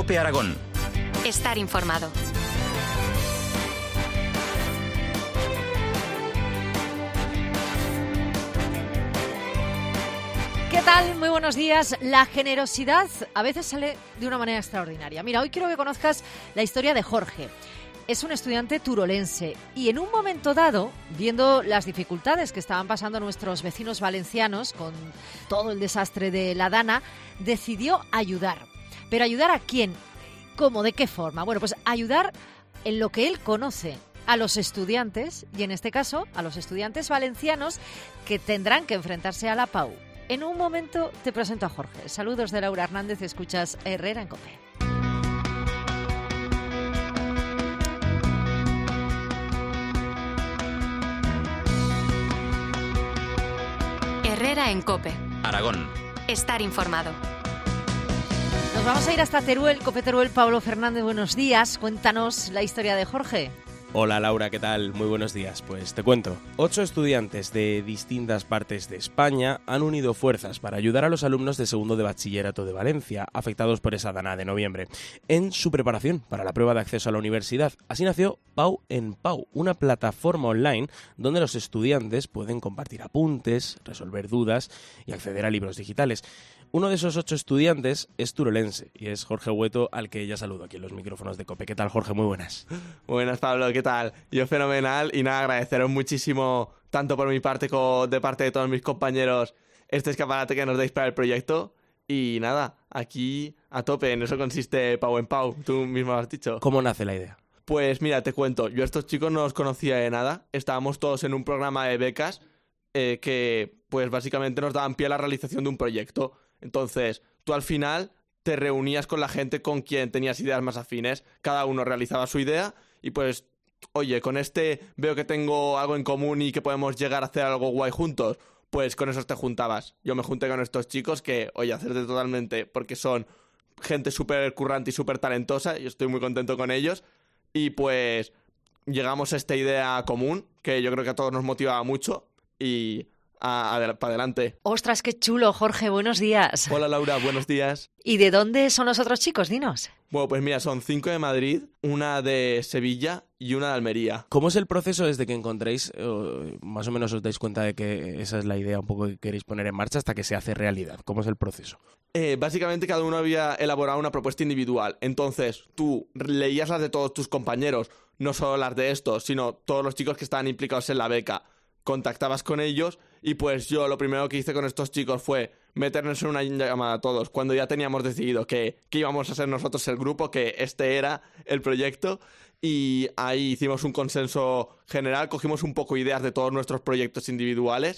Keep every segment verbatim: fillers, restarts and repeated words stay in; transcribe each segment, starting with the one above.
COPE Aragón. Estar informado. ¿Qué tal? Muy buenos días. La generosidad a veces sale de una manera extraordinaria. Mira, hoy quiero que conozcas la historia de Jorge. Es un estudiante turolense y en un momento dado, viendo las dificultades que estaban pasando nuestros vecinos valencianos con todo el desastre de la Dana, decidió ayudar. ¿Pero ayudar a quién? ¿Cómo? ¿De qué forma? Bueno, pues ayudar en lo que él conoce, a los estudiantes, y en este caso a los estudiantes valencianos que tendrán que enfrentarse a la P A U. En un momento te presento a Jorge. Saludos de Laura Hernández, escuchas Herrera en COPE. Herrera en COPE. Aragón. Estar informado. Nos vamos a ir hasta Teruel, COPE Teruel. Pablo Fernández, buenos días. Cuéntanos la historia de Jorge. Hola Laura, ¿qué tal? Muy buenos días. Pues te cuento. Ocho estudiantes de distintas partes de España han unido fuerzas para ayudar a los alumnos de segundo de bachillerato de Valencia, afectados por esa Dana de noviembre, en su preparación para la prueba de acceso a la universidad. Así nació P A U en P A U, una plataforma online donde los estudiantes pueden compartir apuntes, resolver dudas y acceder a libros digitales. Uno de esos ocho estudiantes es turolense y es Jorge Hueto, al que ya saludo aquí en los micrófonos de COPE. ¿Qué tal, Jorge? Muy buenas. Buenas, Pablo. ¿Qué tal? Yo fenomenal y nada, agradeceros muchísimo, tanto por mi parte como de parte de todos mis compañeros, este escaparate que nos deis para el proyecto. Y nada, aquí a tope, en eso consiste P A U en P A U, tú mismo lo has dicho. ¿Cómo nace la idea? Pues mira, te cuento, yo a estos chicos no los conocía de nada, estábamos todos en un programa de becas eh, que pues básicamente nos daban pie a la realización de un proyecto. Entonces, tú al final te reunías con la gente con quien tenías ideas más afines, cada uno realizaba su idea y pues, oye, con este veo que tengo algo en común y que podemos llegar a hacer algo guay juntos, pues con esos te juntabas. Yo me junté con estos chicos que, oye, hacerte totalmente, porque son gente súper currante y súper talentosa, y estoy muy contento con ellos, y pues llegamos a esta idea común, que yo creo que a todos nos motivaba mucho, y a, a, para adelante. ¡Ostras, qué chulo, Jorge! Buenos días. Hola, Laura, buenos días. ¿Y de dónde son los otros chicos? Dinos. Bueno, pues mira, son cinco de Madrid, una de Sevilla y una de Almería. ¿Cómo es el proceso desde que encontréis, eh, más o menos os dais cuenta de que esa es la idea un poco que queréis poner en marcha hasta que se hace realidad? ¿Cómo es el proceso? Eh, básicamente cada uno había elaborado una propuesta individual. Entonces tú leías las de todos tus compañeros, no solo las de estos, sino todos los chicos que estaban implicados en la beca. Contactabas con ellos y pues yo lo primero que hice con estos chicos fue meternos en una llamada a todos cuando ya teníamos decidido que, que íbamos a ser nosotros el grupo, que este era el proyecto, y ahí hicimos un consenso general, cogimos un poco ideas de todos nuestros proyectos individuales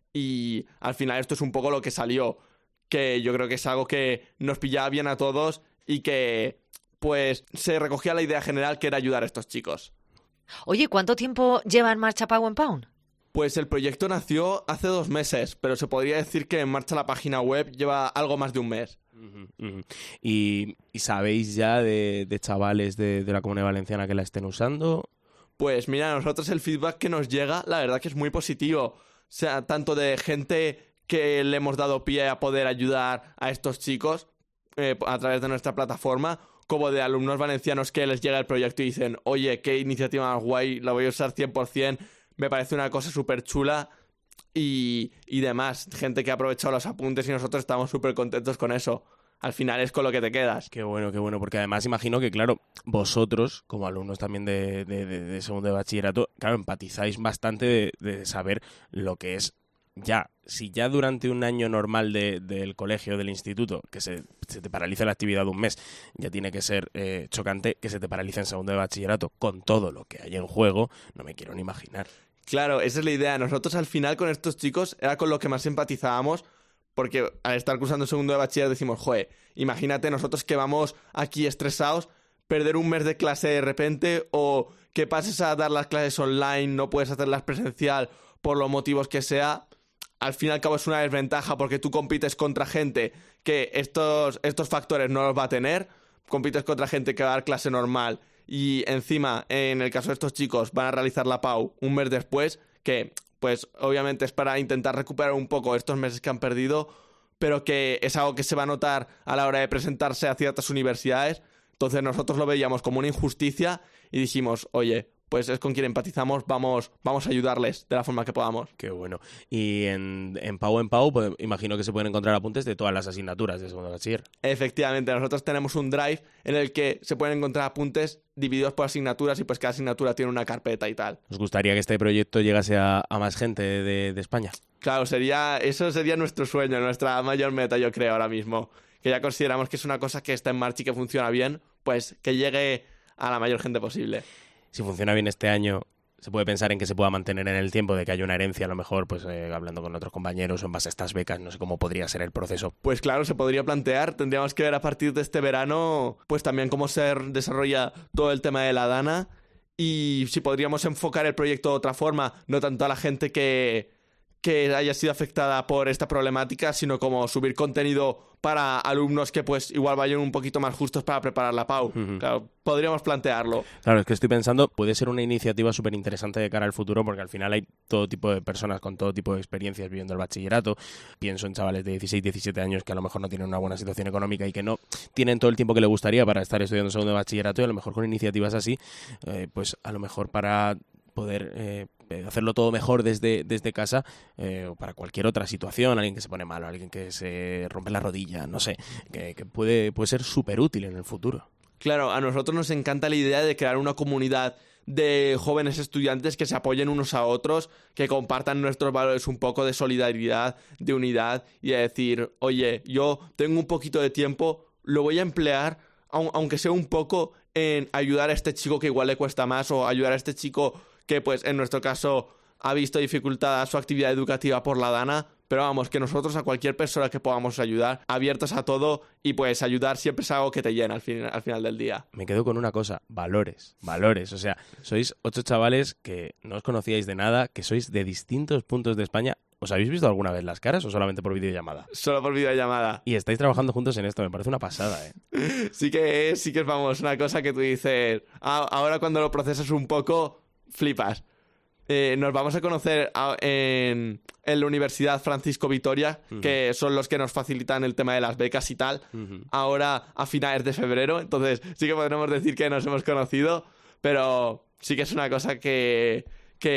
y al final esto es un poco lo que salió, que yo creo que es algo que nos pillaba bien a todos y que pues se recogía la idea general, que era ayudar a estos chicos. Oye, ¿cuánto tiempo lleva en marcha P A U en P A U? Pues el proyecto nació hace dos meses, pero se podría decir que en marcha la página web lleva algo más de un mes. Uh-huh, uh-huh. ¿Y, ¿Y sabéis ya de, de chavales de, de la Comunidad Valenciana que la estén usando? Pues mira, a nosotros el feedback que nos llega, la verdad que es muy positivo. O sea, tanto de gente que le hemos dado pie a poder ayudar a estos chicos eh, a través de nuestra plataforma, como de alumnos valencianos que les llega el proyecto y dicen, oye, qué iniciativa más guay, la voy a usar cien por ciento. Me parece una cosa súper chula y, y demás. Gente que ha aprovechado los apuntes y nosotros estamos súper contentos con eso. Al final es con lo que te quedas. Qué bueno, qué bueno, porque además imagino que, claro, vosotros, como alumnos también de, de, de, de segundo de bachillerato, claro, empatizáis bastante de, de saber lo que es ya. Si ya durante un año normal de, del colegio, del instituto, que se, se te paraliza la actividad de un mes, ya tiene que ser eh, chocante que se te paralice en segundo de bachillerato con todo lo que hay en juego, no me quiero ni imaginar. Claro, esa es la idea. Nosotros al final con estos chicos era con lo que más empatizábamos, porque al estar cursando segundo de bachiller decimos, joder, imagínate nosotros que vamos aquí estresados, perder un mes de clase de repente, o que pases a dar las clases online, no puedes hacerlas presencial por los motivos que sea. Al fin y al cabo es una desventaja porque tú compites contra gente que estos, estos factores no los va a tener, compites contra gente que va a dar clase normal y encima, en el caso de estos chicos, van a realizar la P A U un mes después, que pues obviamente es para intentar recuperar un poco estos meses que han perdido, pero que es algo que se va a notar a la hora de presentarse a ciertas universidades. Entonces nosotros lo veíamos como una injusticia y dijimos, oye, pues es con quien empatizamos, vamos, vamos a ayudarles de la forma que podamos. Qué bueno. Y en, en Pau en Pau, pues, imagino que se pueden encontrar apuntes de todas las asignaturas de segundo de bachiller. Efectivamente, nosotros tenemos un drive en el que se pueden encontrar apuntes divididos por asignaturas y pues cada asignatura tiene una carpeta y tal. ¿Os gustaría que este proyecto llegase a, a más gente de, de España? Claro, sería, eso sería nuestro sueño, nuestra mayor meta, yo creo, ahora mismo. Que ya consideramos que es una cosa que está en marcha y que funciona bien, pues que llegue a la mayor gente posible. Si funciona bien este año, se puede pensar en que se pueda mantener en el tiempo, de que haya una herencia, a lo mejor, pues eh, hablando con otros compañeros o en base a estas becas, no sé cómo podría ser el proceso. Pues claro, se podría plantear, tendríamos que ver a partir de este verano, pues también cómo se desarrolla todo el tema de la DANA y si podríamos enfocar el proyecto de otra forma, no tanto a la gente que, que haya sido afectada por esta problemática, sino como subir contenido para alumnos que pues igual vayan un poquito más justos para preparar la Pau. Uh-huh. Claro, podríamos plantearlo. Claro, es que estoy pensando, puede ser una iniciativa súper interesante de cara al futuro, porque al final hay todo tipo de personas con todo tipo de experiencias viviendo el bachillerato. Pienso en chavales de dieciséis, diecisiete años que a lo mejor no tienen una buena situación económica y que no tienen todo el tiempo que le gustaría para estar estudiando segundo de bachillerato, y a lo mejor con iniciativas así, eh, pues a lo mejor para poder eh, hacerlo todo mejor desde, desde casa, eh, o para cualquier otra situación, alguien que se pone malo, alguien que se rompe la rodilla, no sé, que, que puede, puede ser súper útil en el futuro. Claro, a nosotros nos encanta la idea de crear una comunidad de jóvenes estudiantes que se apoyen unos a otros, que compartan nuestros valores un poco de solidaridad, de unidad y de decir, oye, yo tengo un poquito de tiempo, lo voy a emplear, aunque sea un poco, en ayudar a este chico que igual le cuesta más, o ayudar a este chico que pues en nuestro caso ha visto dificultada su actividad educativa por la DANA, pero vamos, que nosotros a cualquier persona que podamos ayudar, abiertos a todo, y pues ayudar siempre es algo que te llena al, fin, al final del día. Me quedo con una cosa, valores, valores, o sea, sois ocho chavales que no os conocíais de nada, que sois de distintos puntos de España. ¿Os habéis visto alguna vez las caras o solamente por videollamada? Solo por videollamada. Y estáis trabajando juntos en esto, me parece una pasada, ¿eh? Sí que es, sí que es, vamos, una cosa que tú dices, ah, ahora cuando lo procesas un poco, flipas. Eh, nos vamos a conocer a, en, en la Universidad Francisco Vitoria, uh-huh. que son los que nos facilitan el tema de las becas y tal, uh-huh. ahora a finales de febrero, entonces sí que podremos decir que nos hemos conocido, pero sí que es una cosa que,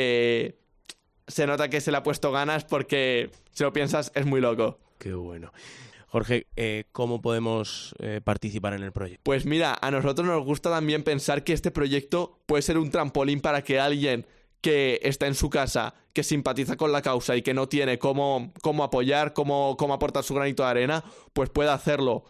que se nota que se le ha puesto ganas, porque si lo piensas es muy loco. Qué bueno. Jorge, eh, ¿cómo podemos eh, participar en el proyecto? Pues mira, a nosotros nos gusta también pensar que este proyecto puede ser un trampolín para que alguien que está en su casa, que simpatiza con la causa y que no tiene cómo, cómo apoyar, cómo, cómo aportar su granito de arena, pues pueda hacerlo.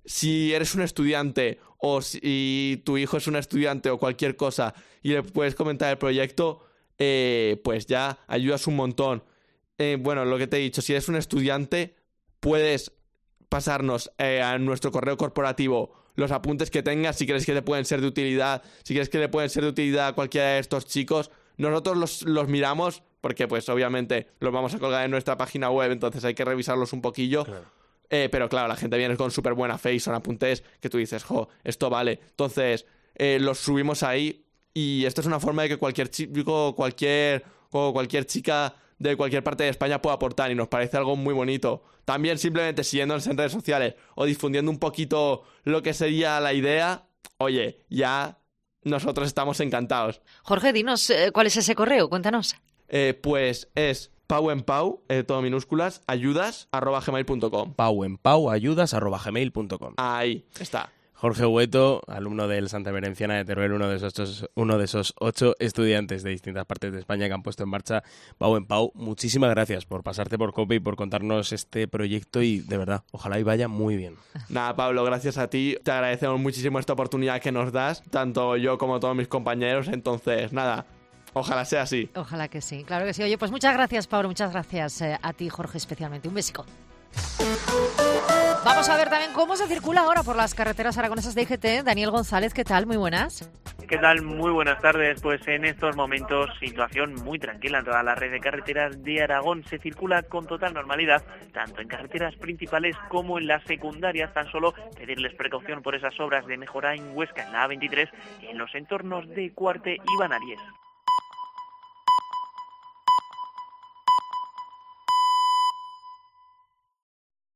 Si eres un estudiante o si tu hijo es un estudiante o cualquier cosa y le puedes comentar el proyecto, eh, pues ya ayudas un montón. Eh, bueno, lo que te he dicho, si eres un estudiante, puedes pasarnos eh, a nuestro correo corporativo los apuntes que tengas, si crees que le pueden ser de utilidad, si crees que le pueden ser de utilidad a cualquiera de estos chicos. Nosotros los, los miramos, porque pues obviamente los vamos a colgar en nuestra página web, entonces hay que revisarlos un poquillo. Claro. Eh, pero claro, la gente viene con súper buena fe y son apuntes que tú dices, jo, esto vale. Entonces eh, los subimos ahí, y esto es una forma de que cualquier chico, cualquier, o cualquier chica de cualquier parte de España pueda aportar, y nos parece algo muy bonito. También simplemente siguiéndonos en redes sociales o difundiendo un poquito lo que sería la idea, oye, ya nosotros estamos encantados. Jorge, dinos, eh, ¿cuál es ese correo? Cuéntanos. Eh, pues es pauenpau, eh, todo minúsculas, ayudas, arroba gmail punto com. pauenpau, ayudas, arroba gmail punto com. Ahí está. Jorge Hueto, alumno del Santa Merenciana de Teruel, uno de esos, uno de esos ocho estudiantes de distintas partes de España que han puesto en marcha Pau en Pau. Muchísimas gracias por pasarte por COPE y por contarnos este proyecto, y de verdad, ojalá y vaya muy bien. Nada, Pablo, gracias a ti. Te agradecemos muchísimo esta oportunidad que nos das, tanto yo como todos mis compañeros. Entonces, nada, ojalá sea así. Ojalá que sí, claro que sí. Oye, pues muchas gracias, Pablo, muchas gracias eh, a ti, Jorge, especialmente. Un besico. Vamos a ver también cómo se circula ahora por las carreteras aragonesas de I G T. Daniel González, ¿qué tal? Muy buenas. ¿Qué tal? Muy buenas tardes. Pues en estos momentos situación muy tranquila en toda la red de carreteras de Aragón. Se circula con total normalidad, tanto en carreteras principales como en las secundarias. Tan solo pedirles precaución por esas obras de mejora en Huesca, en la A veintitrés, en los entornos de Cuarte y Banalies.